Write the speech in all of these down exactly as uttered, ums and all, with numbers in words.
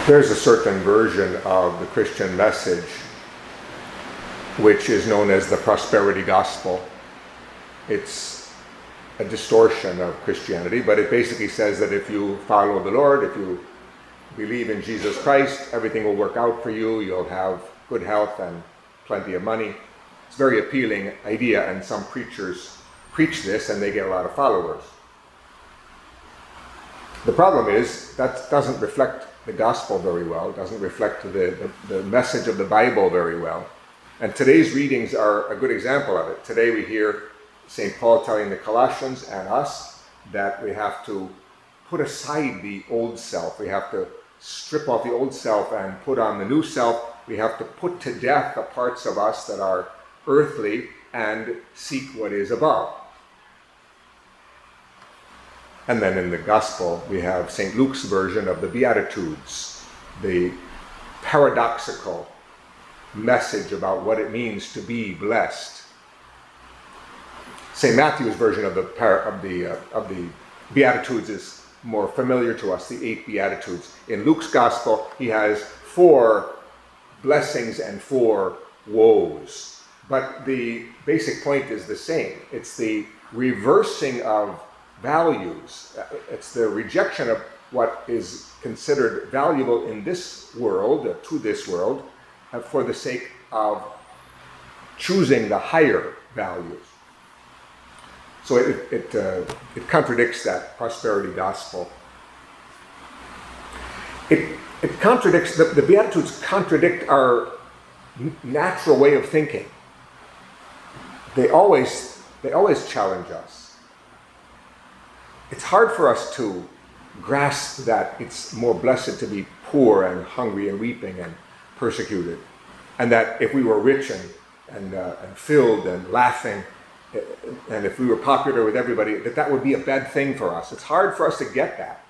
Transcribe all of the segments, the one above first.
There's a certain version of the Christian message which is known as the prosperity gospel. It's a distortion of Christianity, but it basically says that if you follow the Lord, if you believe in Jesus Christ, everything will work out for you. You'll have good health and plenty of money. It's a very appealing idea, and some preachers preach this and they get a lot of followers. The problem is that doesn't reflect the gospel very well. It doesn't reflect the, the, the message of the Bible very well. And today's readings are a good example of it. Today we hear Saint Paul telling the Colossians and us that we have to put aside the old self. We have to strip off the old self and put on the new self. We have to put to death the parts of us that are earthly and seek what is above. And then in the Gospel, we have Saint Luke's version of the Beatitudes, the paradoxical message about what it means to be blessed. Saint Matthew's version of the of the uh, of the Beatitudes is more familiar to us, the eight Beatitudes. In Luke's Gospel, he has four blessings and four woes. But the basic point is the same. It's the reversing of values. It's the rejection of what is considered valuable in this world, uh, to this world, uh, for the sake of choosing the higher values. So it it, uh, it contradicts that prosperity gospel. It it contradicts, the, the Beatitudes contradict our natural way of thinking. They always they always challenge us. It's hard for us to grasp that it's more blessed to be poor and hungry and weeping and persecuted, and that if we were rich and and, uh, and filled and laughing, and if we were popular with everybody, that that would be a bad thing for us. It's hard for us to get that.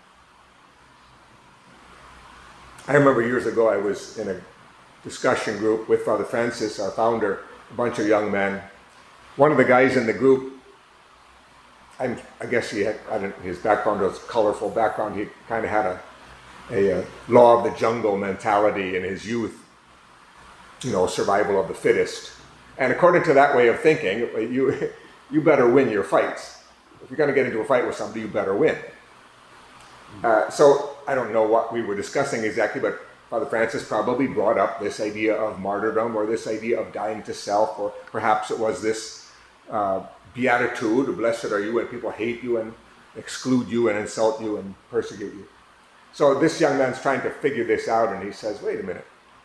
I remember years ago I was in a discussion group with Father Francis, our founder, a bunch of young men. One of the guys in the group, I'm, I guess he had, I don't, his background was colorful background. He kind of had a, a, a law of the jungle mentality in his youth, you know, survival of the fittest. And according to that way of thinking, you you better win your fights. If you're going to get into a fight with somebody, you better win. Uh, so I don't know what we were discussing exactly, but Father Francis probably brought up this idea of martyrdom, or this idea of dying to self, or perhaps it was this uh, beatitude, blessed are you when people hate you and exclude you and insult you and persecute you. So this young man's trying to figure this out, and he says, wait a minute.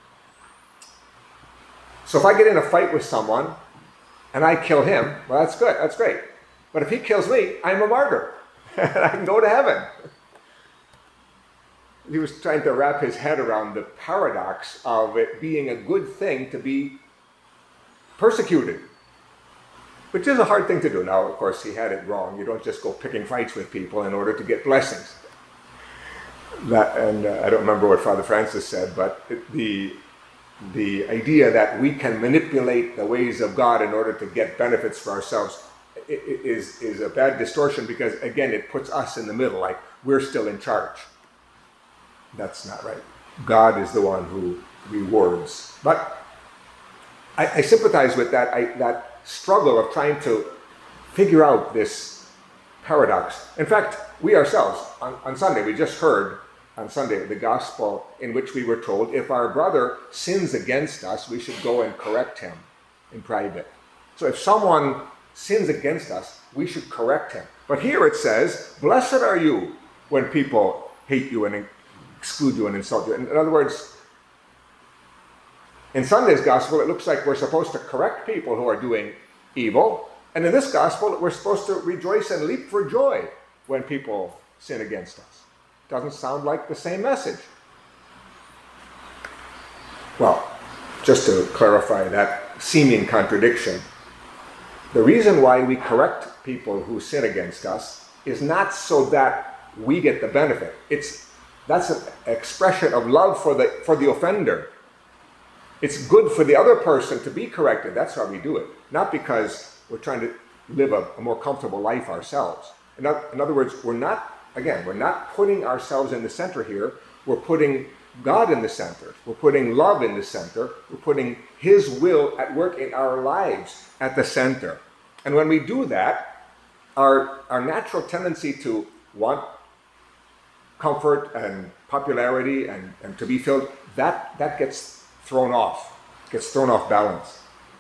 So if I get in a fight with someone and I kill him, well, that's good, that's great. But if he kills me, I'm a martyr and I can go to heaven. He was trying to wrap his head around the paradox of it being a good thing to be persecuted, which is a hard thing to do. Now, of course, he had it wrong. You don't just go picking fights with people in order to get blessings. That, and uh, I don't remember what Father Francis said, but the the idea that we can manipulate the ways of God in order to get benefits for ourselves is, is a bad distortion, because, again, it puts us in the middle, like we're still in charge. That's not right. God is the one who rewards. But I, I sympathize with that, I, that struggle of trying to figure out this paradox. In fact, we ourselves, on, on Sunday, we just heard on Sunday the gospel in which we were told if our brother sins against us, we should go and correct him in private. So if someone sins against us, we should correct him. But here it says, blessed are you when people hate you and exclude you and insult you. In other words, in Sunday's gospel, it looks like we're supposed to correct people who are doing evil. And in this gospel, we're supposed to rejoice and leap for joy when people sin against us. Doesn't sound like the same message. Well, just to clarify that seeming contradiction, the reason why we correct people who sin against us is not so that we get the benefit. It's that's an expression of love for the for the offender. It's good for the other person to be corrected. That's why we do it. Not because we're trying to live a, a more comfortable life ourselves. In other, in other words, we're not, again, we're not putting ourselves in the center here. We're putting God in the center. We're putting love in the center. We're putting His will at work in our lives at the center. And when we do that, our, our natural tendency to want comfort and popularity and, and to be filled, that, that gets thrown off, gets thrown off balance.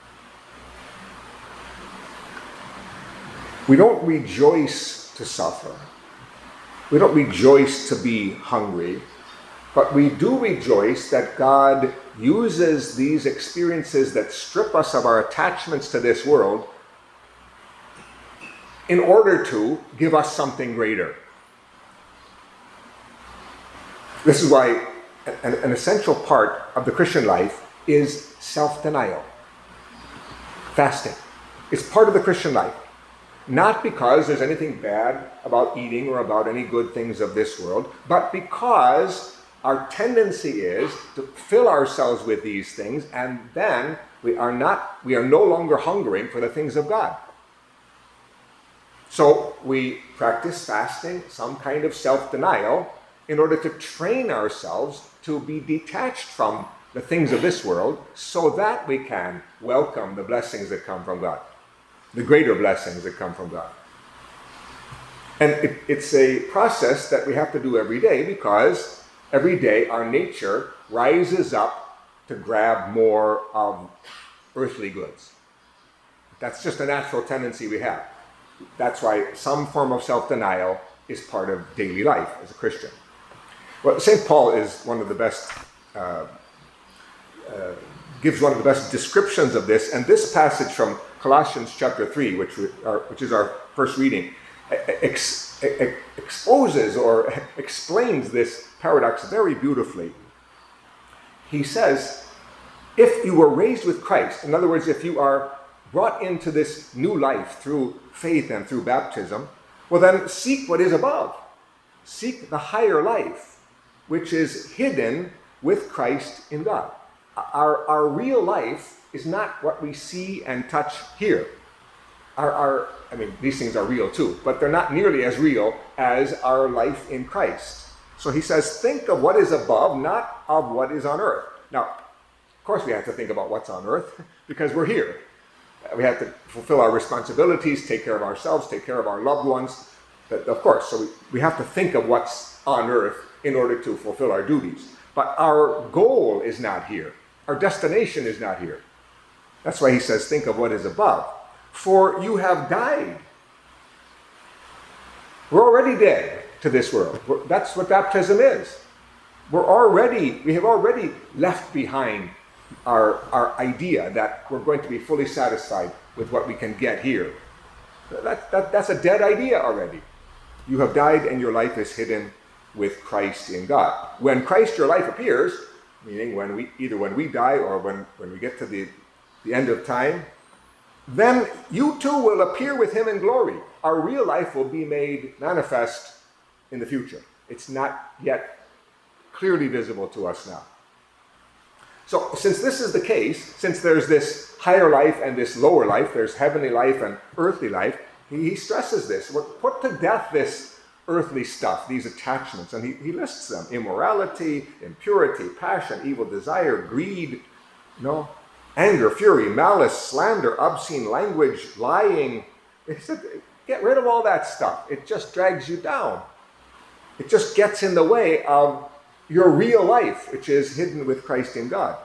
We don't rejoice to suffer. We don't rejoice to be hungry, but we do rejoice that God uses these experiences that strip us of our attachments to this world in order to give us something greater. This is why an, an essential part of the Christian life is self-denial. Fasting. It's part of the Christian life. Not because there's anything bad about eating or about any good things of this world, but because our tendency is to fill ourselves with these things, and then we are not, we are no longer hungering for the things of God. So we practice fasting, some kind of self-denial, in order to train ourselves to be detached from the things of this world so that we can welcome the blessings that come from God, the greater blessings that come from God. And it, it's a process that we have to do every day because every day our nature rises up to grab more of earthly goods. That's just a natural tendency we have. That's why some form of self-denial is part of daily life as a Christian. Well, Saint Paul is one of the best, uh, uh, gives one of the best descriptions of this, and this passage from Colossians chapter three, which, we are, which is our first reading, ex, ex, exposes or explains this paradox very beautifully. He says, if you were raised with Christ, in other words, if you are brought into this new life through faith and through baptism, well then seek what is above. Seek the higher life, which is hidden with Christ in God. Our, our real life is not what we see and touch here. Our, our, I mean, these things are real too, but they're not nearly as real as our life in Christ. So he says, think of what is above, not of what is on earth. Now, of course we have to think about what's on earth because we're here. We have to fulfill our responsibilities, take care of ourselves, take care of our loved ones. But of course, so we, we have to think of what's on earth in order to fulfill our duties. But our goal is not here. Our destination is not here. That's why he says, think of what is above. For you have died. We're already dead to this world. We're, that's what baptism is. We're already, we have already left behind our, our idea that we're going to be fully satisfied with what we can get here. That, that, that's a dead idea already. You have died and your life is hidden with Christ in God. When Christ your life appears, meaning when we either when we die or when, when we get to the, the end of time, then you too will appear with him in glory. Our real life will be made manifest in the future. It's not yet clearly visible to us now. So since this is the case, since there's this higher life and this lower life, there's heavenly life and earthly life, he, he stresses this. Put to death this earthly stuff, these attachments, and he, he lists them: immorality, impurity, passion, evil desire, greed, you know, anger, fury, malice, slander, obscene language, lying. He said, get rid of all that stuff. It just drags you down. It just gets in the way of your real life, which is hidden with Christ in God.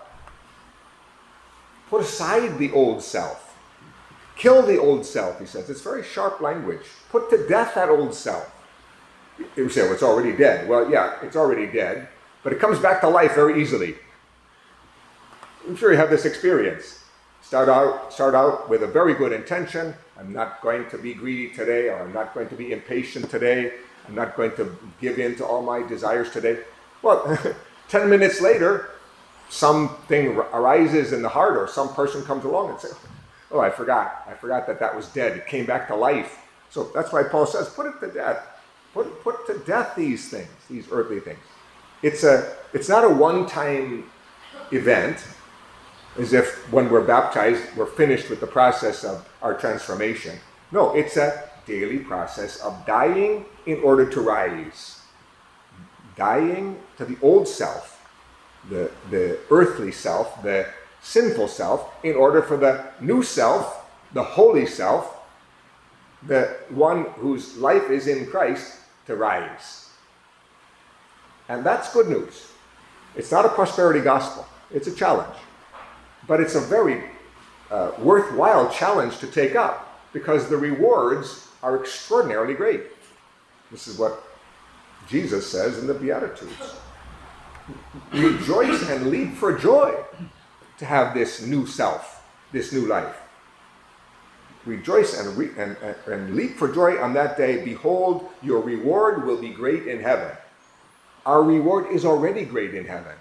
Put aside the old self. Kill the old self, he says. It's very sharp language. Put to death that old self. You say, well, it's already dead. Well, yeah, it's already dead, but it comes back to life very easily. I'm sure you have this experience. Start out, start out with a very good intention. I'm not going to be greedy today, or I'm not going to be impatient today. I'm not going to give in to all my desires today. Well, ten minutes later, something arises in the heart, or some person comes along and says, oh, I forgot. I forgot that that was dead. It came back to life. So that's why Paul says, put it to death. Put, put to death these things, these earthly things. It's a, it's not a one-time event, as if when we're baptized, we're finished with the process of our transformation. No, it's a daily process of dying in order to rise. Dying to the old self the, the earthly self, the sinful self, in order for the new self, the holy self, the one whose life is in Christ, to rise. And that's good news. It's not a prosperity gospel. It's a challenge. But it's a very uh, worthwhile challenge to take up, because the rewards are extraordinarily great. This is what Jesus says in the Beatitudes. Rejoice and leap for joy to have this new self, this new life. Rejoice and, re- and, and, and leap for joy on that day. Behold, your reward will be great in heaven. Our reward is already great in heaven.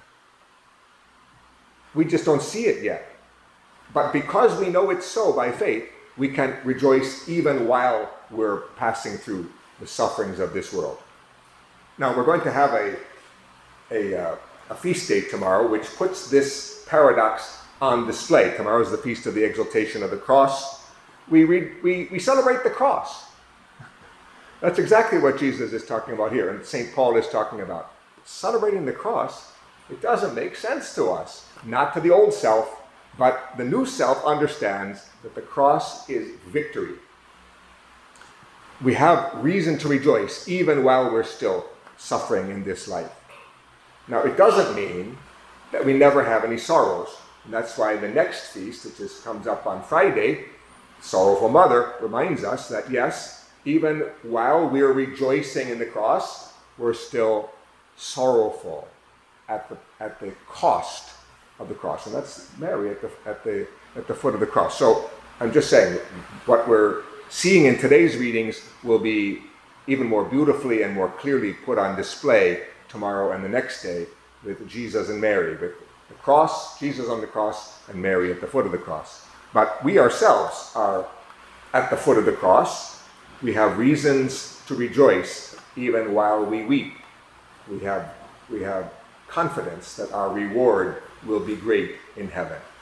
We just don't see it yet. But because we know it's so by faith, we can rejoice even while we're passing through the sufferings of this world. Now, we're going to have a, a, uh, a feast day tomorrow, which puts this paradox on display. Tomorrow is the Feast of the Exaltation of the Cross. We, read, we, we celebrate the cross. That's exactly what Jesus is talking about here, and Saint Paul is talking about. Celebrating the cross, it doesn't make sense to us. Not to the old self, but the new self understands that the cross is victory. We have reason to rejoice even while we're still suffering in this life. Now, it doesn't mean that we never have any sorrows. And that's why the next feast, which is, comes up on Friday, Sorrowful Mother, reminds us that yes, even while we're rejoicing in the cross, we're still sorrowful at the at the cost of the cross. And that's Mary at the at the at the foot of the cross. So I'm just saying, what we're seeing in today's readings will be even more beautifully and more clearly put on display tomorrow and the next day with Jesus and Mary, with the cross, Jesus on the cross, and Mary at the foot of the cross. But we ourselves are at the foot of the cross. We have reasons to rejoice even while we weep. We have, we have confidence that our reward will be great in heaven.